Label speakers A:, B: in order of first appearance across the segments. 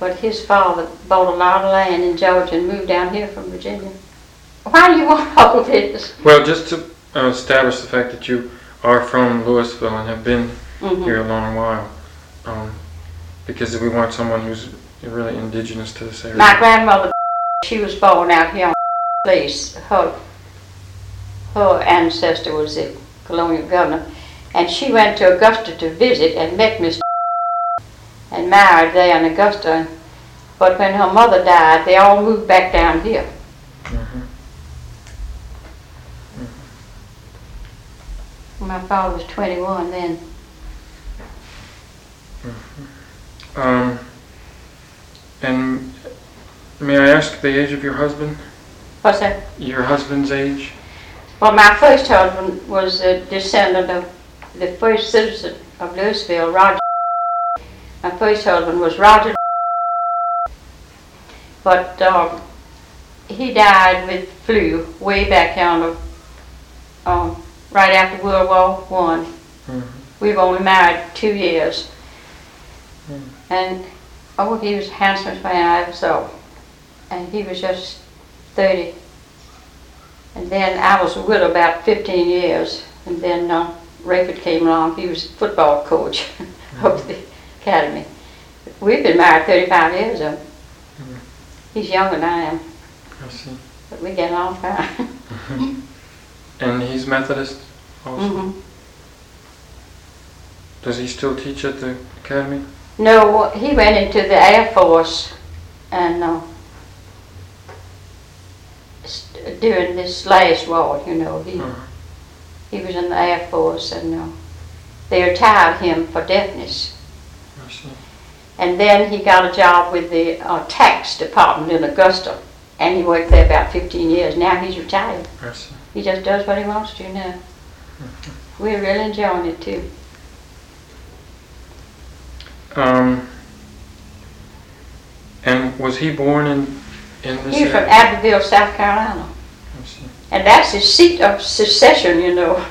A: but his father bought a lot of land in Georgia and moved down here from Virginia. Why do you want all of this?
B: Well, just to establish the fact that you are from Louisville and have been here a long while, because we want someone who's really indigenous to this area.
A: My grandmother, she was born out here on place. Her ancestor was the colonial governor, and she went to Augusta to visit and met Mr. and married there in Augusta. But when her mother died, they all moved back down here. My father was 21 then.
B: And may I ask the age of your husband?
A: What's that?
B: Your husband's age?
A: Well, my first husband was a descendant of the first citizen of Louisville, Roger. My first husband was Roger. But he died with flu way back down right after World War I. We were only married 2 years. And he was the handsomest man I ever saw. And he was just 30. And then I was a widow about 15 years. And then Rayford came along. He was a football coach of the academy. We've been married 35 years though. He's younger than I am.
B: I see.
A: But we get along fine.
B: And he's Methodist also? Does he still teach at the academy?
A: No, he went into the Air Force and during this last war, you know, he was in the Air Force and they retired him for deafness.
B: I see.
A: And then he got a job with the tax department in Augusta, and he worked there about 15 years. Now he's retired.
B: I see.
A: He just does what he wants to now. We're really enjoying it too.
B: And was he born in this
A: He's from
B: area?
A: Abbeville, South Carolina.
B: I see.
A: And that's his seat of secession, you know.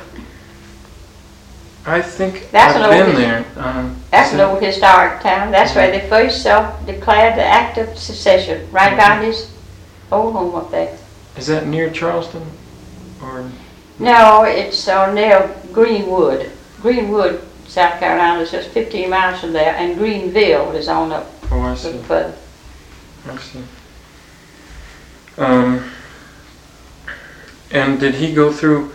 B: I think
A: That's
B: I've
A: an
B: been
A: old-
B: there.
A: That's an old historic town. That's where they first declared the act of secession, right by his old home up there.
B: Is that near Charleston? Or
A: No, it's near Greenwood. Greenwood, South Carolina is just 15 miles from there, and Greenville is on up
B: I
A: a
B: see.
A: little further.
B: I see. And did he go through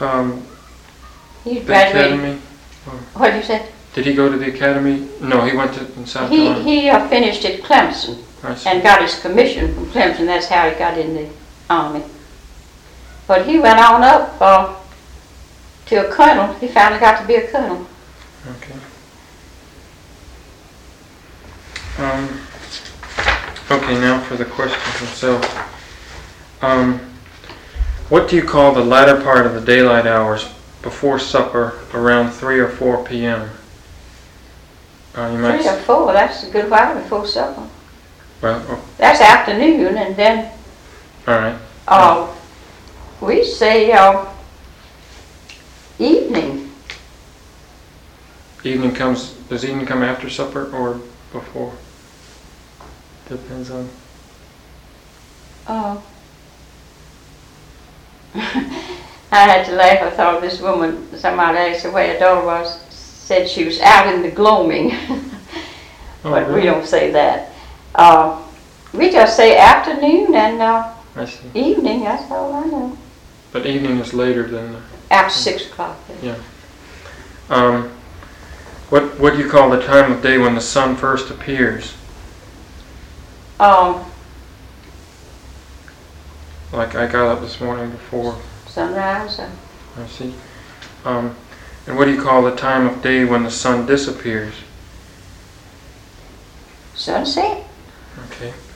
A: He
B: the
A: graduated.
B: academy?
A: What did you say?
B: Did he go to the academy? No, he went to in South Carolina.
A: He finished at Clemson
B: I see.
A: and got his commission from Clemson. That's how he got in the Army. But he went on up to a colonel. He finally got to be a colonel.
B: Okay. Okay, now for the questions themselves. What do you call the latter part of the daylight hours before supper around 3 or 4 p.m.? You might
A: 3 or 4, that's a good while before supper.
B: Well,
A: That's afternoon, and then
B: all right.
A: we say evening.
B: Does evening come after supper or before? Depends on.
A: Oh. I had to laugh. I thought this woman, somebody asked her where her daughter was, said she was out in the gloaming. But
B: really?
A: we don't say that. We just say afternoon and
B: I see.
A: evening, that's all I know.
B: But evening is later than.
A: After 6 o'clock.
B: Yeah. What do you call the time of day when the sun first appears? Like I got up this morning before.
A: Sunrise.
B: I see. And what do you call the time of day when the sun disappears?
A: Sunset.
B: Okay.